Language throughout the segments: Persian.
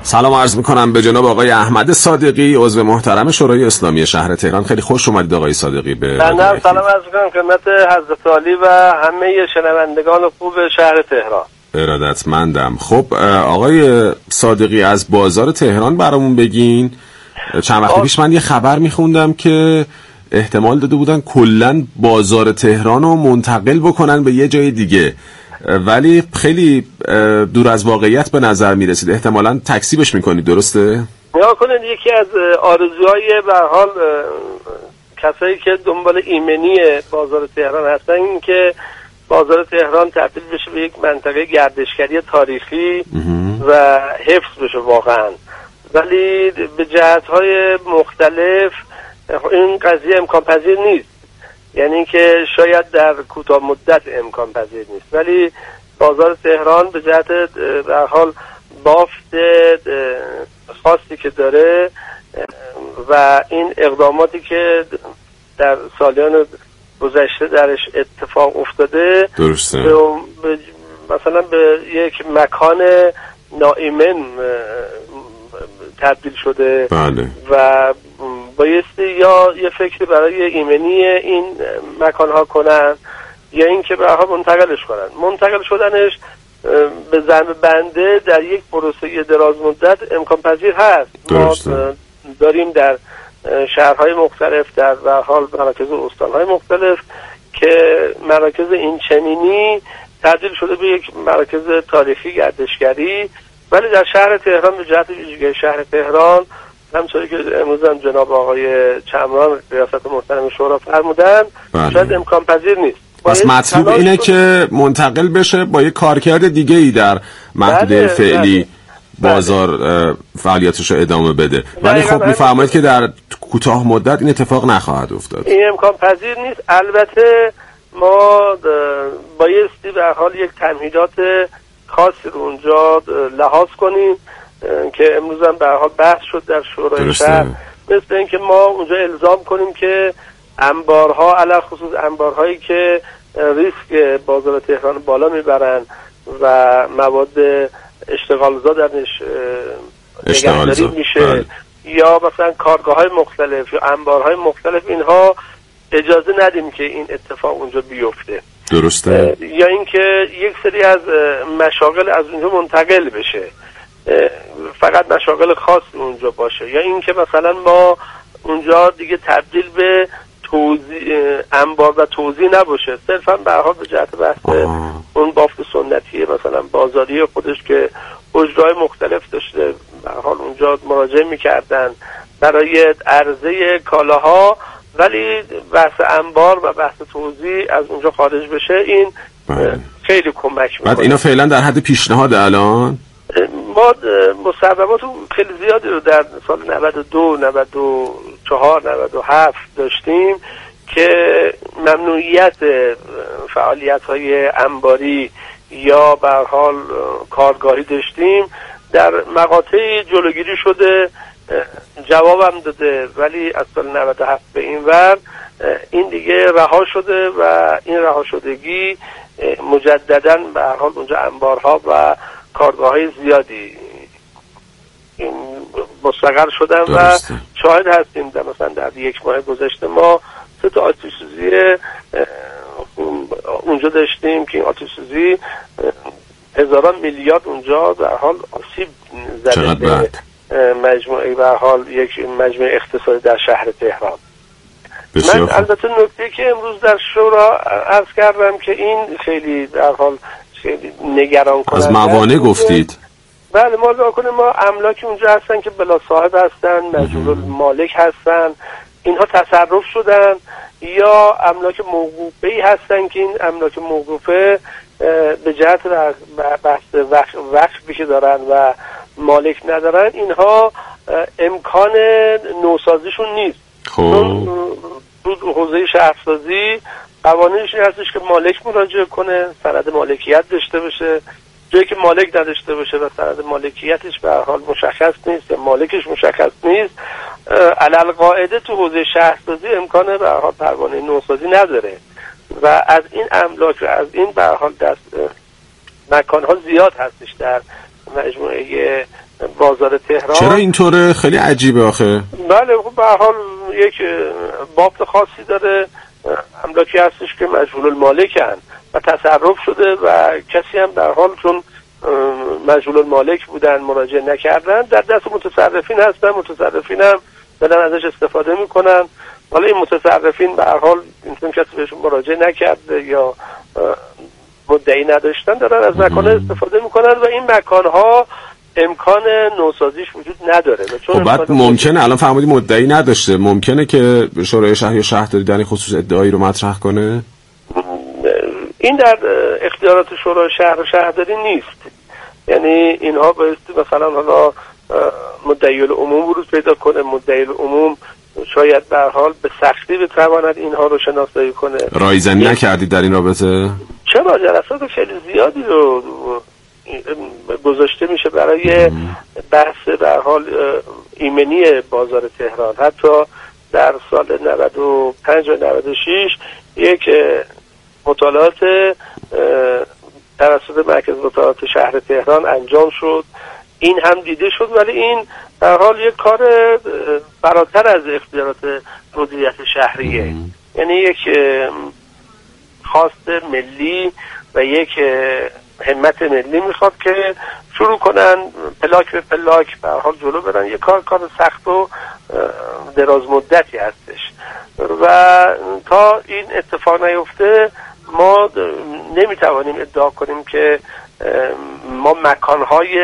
سلام عرض میکنم به جناب آقای احمد صادقی، عضو محترم شورای اسلامی شهر تهران. خیلی خوش اومدید آقای صادقی به بنده. سلام عرض میکنم خدمت حضرت عالی و همه شنوندگان خوب شهر تهران. ارادتمندم. خب آقای صادقی، از بازار تهران برامون بگین. چند وقت پیش من یه خبر میخوندم که احتمال داده بودن کلن بازار تهران رو منتقل بکنن به یه جای دیگه، ولی خیلی دور از واقعیت به نظر میرسید. احتمالاً تکذیبش میکنید، درسته؟ نگاه کنید، یکی از آرزوهای به هر حال کسایی که دنبال ایمنی بازار تهران هستن این که بازار تهران تبدیل بشه به یک منطقه گردشگری تاریخی و حفظ بشه واقعا، ولی به جهت‌های مختلف این قضیه امکان پذیر نیست. یعنی که شاید در کوتاه مدت امکان پذیر نیست، ولی بازار تهران به جهت به هر حال بافت خاصی که داره و این اقداماتی که در سالیان گذشته درش اتفاق افتاده، درسته، مثلا به یک مکان ناایمن تبدیل شده. بله. و بایستی یا یه فکری برای ایمنی این مکانها کنن یا این که به هر حال منتقلش کنن. منتقل شدنش به ذم بنده در یک پروسه دراز مدت امکان پذیر هست. درسته. ما داریم در شهرهای مختلف، در به هر حال مراکز استانهای مختلف که مراکز این چنینی تبدیل شده به یک مراکز تاریخی گردشگری، ولی در شهر تهران به جهت ویژگی شهر تهران همونطوری که امروز هم جناب آقای چمران ریاست محترم شورا فرمودن شاید امکان پذیر نیست. پس مطلوب اینه که منتقل بشه با یک کارکرد دیگه ای در محدوده فعلی بازار فعالیتش رو ادامه بده، ولی خب میفرمایید که در کوتاه مدت این اتفاق نخواهد افتاد. این امکان پذیر نیست. البته ما بایستی به هر حال یک تمهیدات خاصی رو اونجا لحاظ کنیم که امروز هم به هر حال بحث شد در شورای شهر، مثل اینکه ما اونجا الزام کنیم که انبارها، علاوه خصوص انبارهایی که ریسک بازار تهران بالا میبرن و مواد اشتغالزا درش نگهداری میشه، یا مثلا کارگاه‌های مختلف یا انبارهای مختلف، اینها اجازه ندیم که این اتفاق اونجا بیفته. درسته. یا اینکه یک سری از مشاغل از اونجا منتقل بشه، فقط مشاغل خاص اونجا باشه، یا اینکه مثلا ما اونجا دیگه تبدیل به انبار و توزیع نباشه، صرفا به هر حال به جهت بحث اون بافت سنتی مثلا بازاری خودش که حجرهای مختلف داشته، به هر حال اونجا مراجعه میکردن برای عرضه کالاها، ولی بحث انبار و بحث توزیع از اونجا خارج بشه. این خیلی کمک میکنه. بعد اینا فعلا در حد پیشنهاد الان ما مصوبات خیلی زیادی رو در سال 92 94 97 داشتیم که ممنوعیت فعالیت‌های انباری یا به هر حال کارگاهی داشتیم. در مقاطعی جلوگیری شده، جوابم داده، ولی از سال 97 به این ور این دیگه رها شده و این رها شدگی مجدداً به هر حال اونجا انبارها و کارگاه‌های زیادی مستقر شدن و شاهد هستیم. در مثلا در یک ماه گذشته ما 3 تا آتش سوزی اونجا داشتیم که این آتش سوزی هزاران میلیارد اونجا در حال آسیب زده به مجموعه، به حال یک مجموعه اقتصادی در شهر تهران. من البته نکته که امروز در شورا عرض کردم که این خیلی در حال خیلی نگران کننده. از موانع گفتید. بله، ما املاک اونجا هستن که بلا صاحب هستن، مجبور مالک هستن، اینها تصرف شدن، یا املاک موقوفه‌ای هستن که این املاک موقوفه به جهت بحث وقفی که دارن و مالک ندارن، اینها امکان نوسازیشون نیست. چون تو حوزه شهرسازی قوانینش این هستش که مالک مراجعه کنه، سند مالکیت داشته باشه. جایی که مالک نداشته باشه و سند مالکیتش به هر حال مشخص نیست یا مالکش مشخص نیست، علل قاعده تو حوزه شهرسازی امکان به هر حال پروانه نوسازی نداره و از این املاک و از این به هر حال دست مکان‌ها زیاد هستش در مجموعه بازار تهران. چرا اینطوره؟ خیلی عجیبه آخه. بله خب به هر حال یک بافت خاصی داره، املاکی هستش که مجهول المالکن و تصرف شده و کسی هم در حال چون مجهول المالک بودن مراجعه نکردن در دست متصرفین هستن، متصرفین هم دارن ازش استفاده میکنن. حالا این متصرفین به هر حال این کسی بهشون مراجعه نکرده یا مدعی نداشتن دارن از مکان‌ها استفاده میکنن و این مکان‌ها امکان نوسازیش وجود نداره. خب بعد ممکنه الان فرمودی مدعی نداشته، ممکنه که شورای شهر یا شهرداری در این خصوص ادعایی رو مطرح کنه؟ این در اختیارات شورای شهر و شهرداری نیست. یعنی اینها بایستی مثلا حالا مدعی العموم ورود پیدا کنه، مدعی العموم شاید به هر حال به سختی بتواند اینها رو شناسایی کنه. رایزنی نکردید در این رابطه؟ چرا جلسات خیلی زیادی رو گذاشته میشه برای بحث به هر حال ایمنی بازار تهران. حتی در سال 95 و 96 یک مطالعات توسط مرکز مطالعات شهر تهران انجام شد، این هم دیده شد، ولی این در حال یک کار فراتر از اختیارات مدیریت شهریه. یعنی یک خواست ملی و یک همت ملی میخواد که شروع کنن پلاک به پلاک به هر حال جلو برن. یک کار سخت و دراز مدتی هستش و تا این اتفاق نیفته ما نمیتوانیم ادعا کنیم که ما مکانهای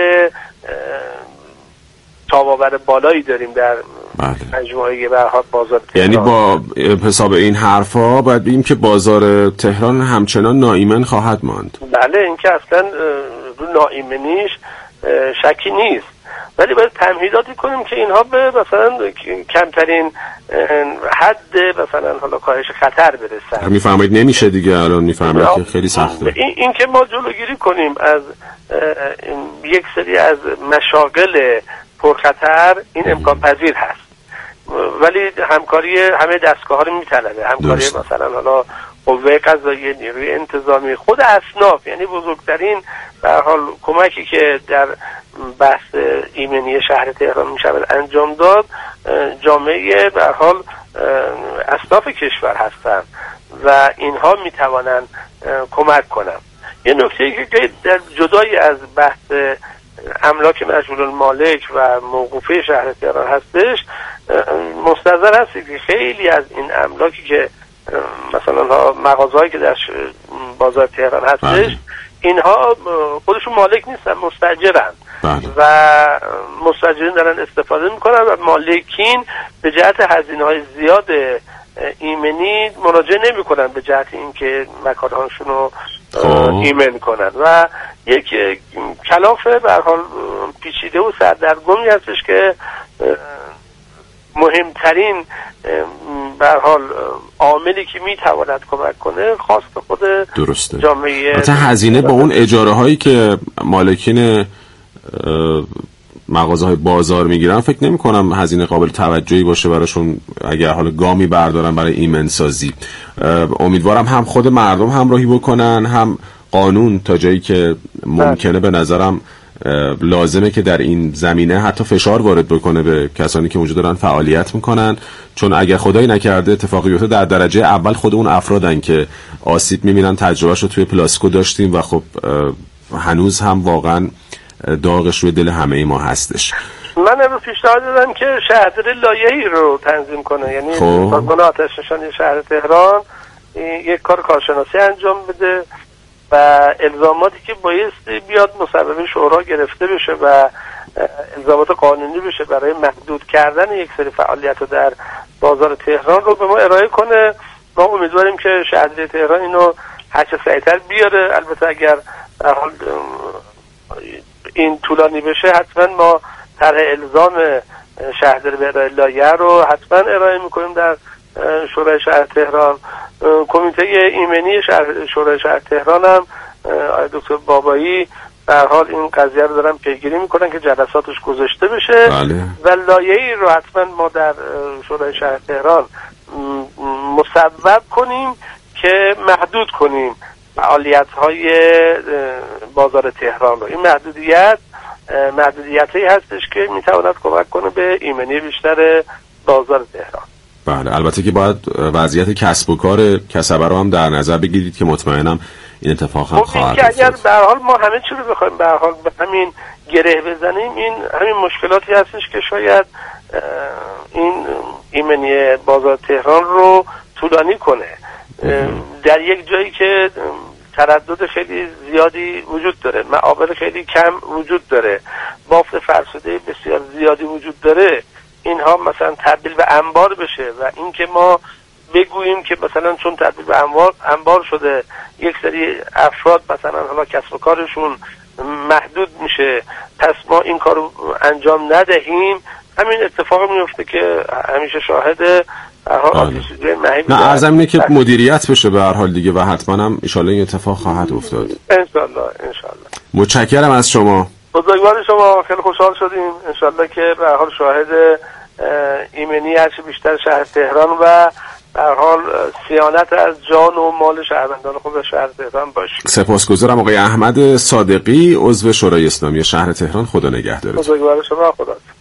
تاباور بالایی داریم در مجموعه به هر حال بازار تهران. یعنی با حساب این حرفا باید بگیم که بازار تهران همچنان ناایمن خواهد ماند. بله این که اصلا رو ناایمنیش شکی نیست، ولی باید تمهیداتی کنیم که اینها به مثلا کمترین حد مثلا حالا کاهش خطر برسن. میفهمید نمیشه دیگه، الان میفهمید که خیلی سخته. این که ما جلوگیری کنیم از یک سری از مشاغل پرخطر این امکان پذیر هست، ولی همکاری همه دستگاه ها رو میطلبه. همکاری مثلا حالا قوه قضاییه، نیروی انتظامی، خود اصناف. یعنی بزرگترین به هر حال کمکی که در بحث ایمنی شهر تهران میشود انجام داد جامعه به هر حال اصناف کشور هستند و اینها میتوانند کمک کنند. یه نکته که در جدای از بحث املاک مجهول المالک و موقوفه شهر تهران هستش، مستحضر هستی که خیلی از این املاکی که مثلا مغازه‌هایی که در بازار تهران هستش اینها خودشون مالک نیستن، مستاجرن و مستاجرین دارن استفاده میکنن و مالکین به جهت هزینه‌های زیاد ایمنی مراجعه نمیکنن به جهت اینکه مکانهاشون رو ایمن کنن و یک کلاف به هر حال پیچیده و سردرگمی هستش که مهمترین به هر حال عاملی که میتواند کمک کنه خواست خود درسته. جامعه. مثلا هزینه با اون اجاره هایی که مالکین مغازه‌های بازار میگیرن فکر نمی کنم هزینه قابل توجهی باشه براشون اگر حالا گامی بردارن برای ایمن سازی. امیدوارم هم خود مردم همراهی بکنن، هم قانون تا جایی که ممکنه به نظرم لازمه که در این زمینه حتی فشار وارد بکنه به کسانی که اونجا دارن فعالیت میکنن، چون اگر خدایی نکرده اتفاقی بیفته در درجه اول خود اون افرادن که آسیب میبینن. تجربهش رو توی پلاسکو داشتیم و خب هنوز هم واقعا داغش روی دل همه ما هستش. من امروز پیشنهاد دادم که شهرداری لایحه‌ای رو تنظیم کنه، یعنی سازمان آتش نشانی شهر تهران یک کار کارشناسی انجام بده و الزاماتی که بایستی بیاد مصوبه شورا گرفته بشه و الزامات قانونی بشه برای محدود کردن یک سری فعالیت رو در بازار تهران رو به ما ارائه کنه. ما امیدواریم که شهرداری تهران اینو هرچه سریعتر بیاره. البته اگر در حال این طولانی بشه حتما ما طرح الزام شهرداری به ارائه لایحه رو حتما ارائه میکنیم در شورای شهر تهران. کمیته ایمنی شورای شهر تهران هم آقای دکتر بابایی به هر حال این قضیه رو دارن پیگیری میکنن که جلساتش گذاشته بشه. بله. و لایحه‌ای رو حتما ما در شورای شهر تهران مصوب کنیم که محدود کنیم فعالیت‌های بازار تهران رو. این محدودیت محدودیت‌هایی هستش که میتواند کمک کنه به ایمنی بیشتر بازار تهران. بله، البته که باید وضعیت کسب و کار کسبه رو هم در نظر بگیرید که مطمئنم این اتفاق هم خواهد افتاد. اگر به هر حال ما همه چی رو بخوایم به هر حال به همین گره بزنیم، این همین مشکلاتی هستش که شاید این ایمنی بازار تهران رو طولانی کنه. در یک جایی که تردد خیلی زیادی وجود داره، معابر خیلی کم وجود داره، بافت فرسوده بسیار زیادی وجود داره، اینها مثلا تبدیل به انبار بشه و اینکه ما بگوییم که مثلا چون تبدیل به انبار شده یک سری افراد مثلا حالا کسب و کارشون محدود میشه، پس ما این کارو انجام ندهیم، همین اتفاق میفته که همیشه شاهد نه عرضم اینه که مدیریت بشه به هر حال دیگه و حتما هم انشالله این اتفاق خواهد افتاد. انشالله. متشکرم از شما. بزرگوار شما، خیلی خوشحال شدیم. انشالله که به هر حال شاهد ایمنی هرچی بیشتر شهر تهران و به هر حال صیانت از جان و مال شهروندان خود شهر تهران باشیم. سپاسگزارم آقای احمد صادقی، عضو شورای اسلامی شهر تهران. خدا نگهدارتون. بزرگوار شما، خدا.